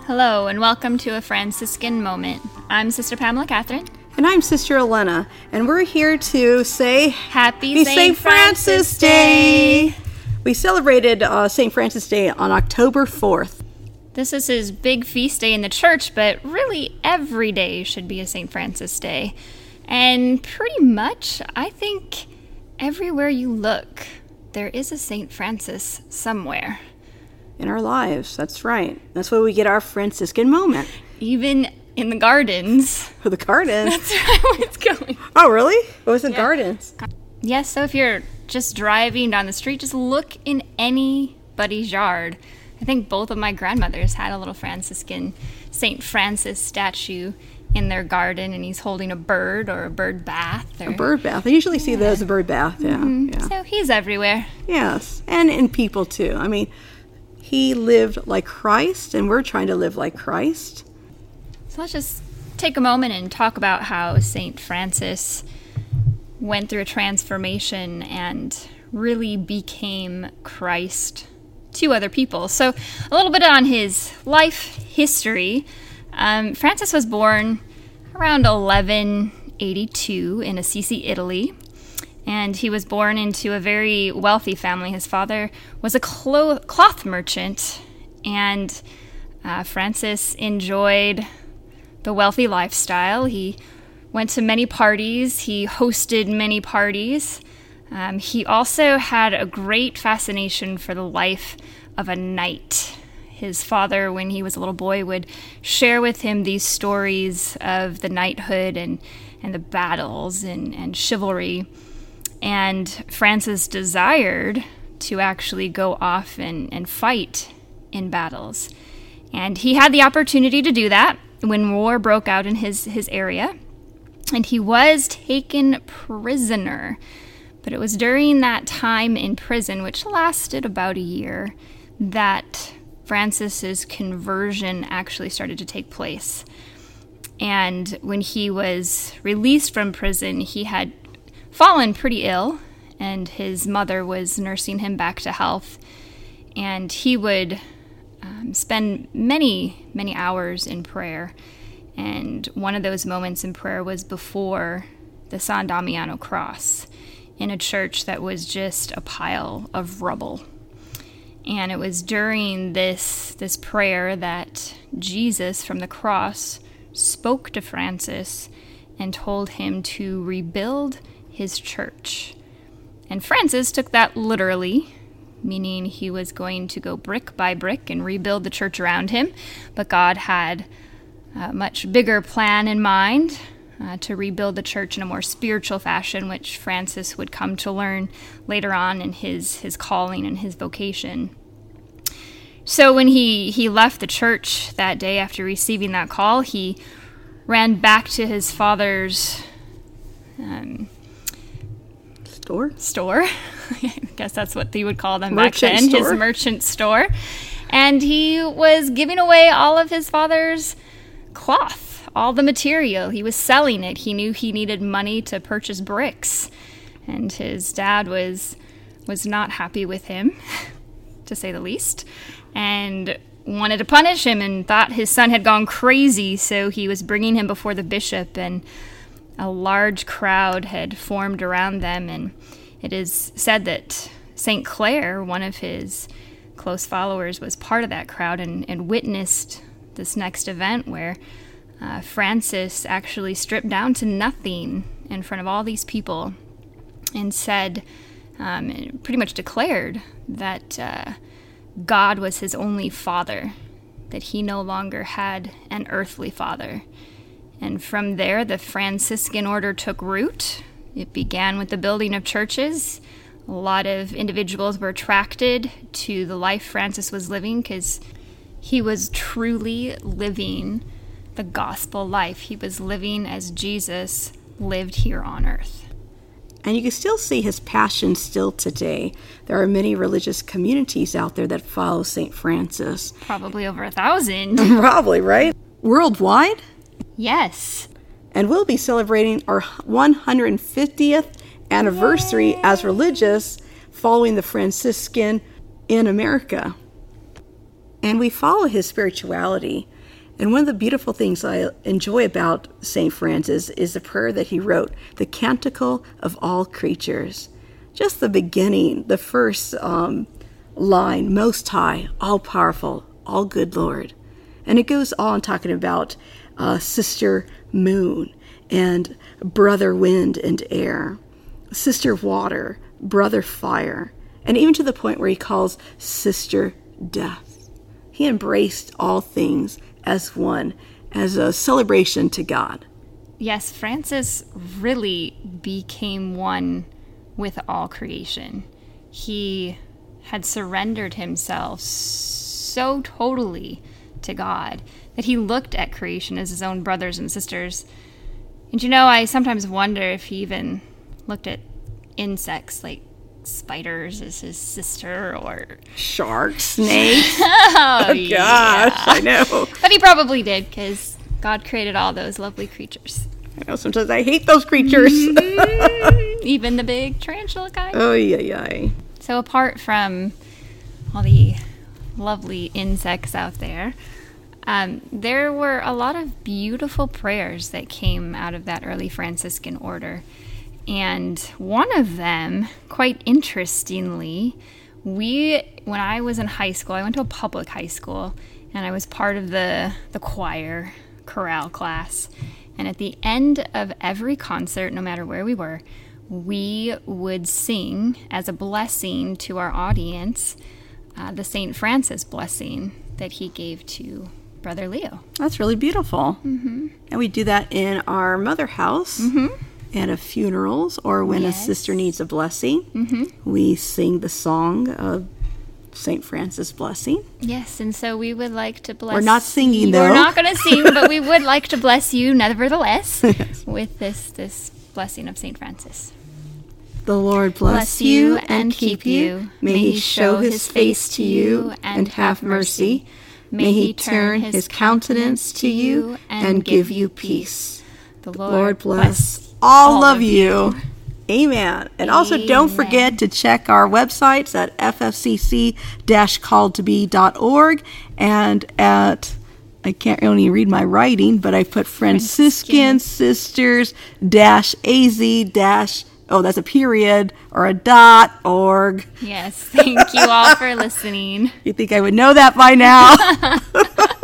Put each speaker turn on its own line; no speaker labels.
Hello, and welcome to a Franciscan Moment. I'm Sister Pamela Catherine.
And I'm Sister Elena, and we're here to say
Happy St. Francis Day!
We celebrated St. Francis Day on October 4th.
This is his big feast day in the church, but really every day should be a St. Francis Day. And pretty much, I think everywhere you look, there is a St. Francis somewhere.
In our lives, that's right. That's why we get our Franciscan moment.
Even in the gardens.
For the gardens?
That's right where it's going.
Oh, really? What was the gardens?
Yes, so if you're just driving down the street, just look in anybody's yard. I think both of my grandmothers had a little Franciscan St. Francis statue in their garden, and he's holding a bird or a bird bath.
A bird bath. I usually see that as a bird bath, yeah.
Mm-hmm.
Yeah.
So he's everywhere.
Yes, and in people too. I mean, he lived like Christ, and we're trying to live like Christ.
So let's just take a moment and talk about how St. Francis went through a transformation and really became Christ to other people. So a little bit on his life history. Francis was born around 1182 in Assisi, Italy. And he was born into a very wealthy family. His father was a cloth merchant, and Francis enjoyed the wealthy lifestyle. He went to many parties. He hosted many parties. He also had a great fascination for the life of a knight. His father, when he was a little boy, would share with him these stories of the knighthood and the battles and chivalry. And Francis desired to actually go off and fight in battles. And he had the opportunity to do that when war broke out in his area. And he was taken prisoner. But it was during that time in prison, which lasted about a year, that Francis's conversion actually started to take place. And when he was released from prison, he had fallen pretty ill, and his mother was nursing him back to health. And he would spend many, many hours in prayer. And one of those moments in prayer was before the San Damiano cross in a church that was just a pile of rubble. And it was during this prayer that Jesus from the cross spoke to Francis and told him to rebuild his church. And Francis took that literally, meaning he was going to go brick by brick and rebuild the church around him. But God had a much bigger plan in mind to rebuild the church in a more spiritual fashion, which Francis would come to learn later on in his calling and his vocation. So when he left the church that day after receiving that call, he ran back to his father's store. I guess that's what they would call them back then, his merchant store. And he was giving away all of his father's cloth, all the material. He was selling it. He knew he needed money to purchase bricks. And his dad was not happy with him, to say the least, and wanted to punish him and thought his son had gone crazy, so he was bringing him before the bishop, and a large crowd had formed around them. And it is said that St. Clare, one of his close followers, was part of that crowd and witnessed this next event where Francis actually stripped down to nothing in front of all these people and said, pretty much declared that God was his only father, that he no longer had an earthly father. And from there, the Franciscan order took root. It began with the building of churches. A lot of individuals were attracted to the life Francis was living because he was truly living the gospel life. He was living as Jesus lived here on earth.
And you can still see his passion still today. There are many religious communities out there that follow St. Francis.
Probably over 1,000.
Probably, right? Worldwide?
Yes.
And we'll be celebrating our 150th anniversary as religious following the Franciscan in America. and we follow his spirituality. And one of the beautiful things I enjoy about St. Francis is the prayer that he wrote, the Canticle of All Creatures. Just the beginning, the first line, Most High, All-Powerful, All-Good Lord. And it goes on talking about Sister Moon and Brother Wind and Air, Sister Water, Brother Fire, and even to the point where he calls Sister Death. He embraced all things as one, as a celebration to God.
Yes, Francis really became one with all creation. He had surrendered himself so totally to God that he looked at creation as his own brothers and sisters. And I sometimes wonder if he even looked at insects like spiders as his sister, or
sharks, snakes.
Oh,
gosh,
yeah.
I know.
But he probably did, because God created all those lovely creatures.
I know, sometimes I hate those creatures.
Even the big tarantula kind.
Oh, yeah.
So apart from all the lovely insects out there, there were a lot of beautiful prayers that came out of that early Franciscan order. And one of them, quite interestingly, when I was in high school, I went to a public high school, and I was part of the choir chorale class. And at the end of every concert, no matter where we were, we would sing as a blessing to our audience the St. Francis blessing that he gave to Brother Leo.
That's really beautiful.
Mm-hmm.
And we do that in our mother house.
Mm-hmm.
At funerals, or when a sister needs a blessing, we sing the song of St. Francis blessing.
Yes, and so we would like to bless...
We're not singing, though.
We're not going to sing, but we would like to bless you nevertheless with this blessing of St. Francis.
The Lord bless you and keep you. May he show his face to you and have mercy. May he turn his countenance to you and give you peace.
The
Lord bless all of you. Amen. And also don't forget to check our websites at ffcc-calledtobe.org and at, I can't really read my writing, but I put Franciscan Sisters -az- oh, that's a period or a .org.
Yes, thank you all for listening.
You think I would know that by now?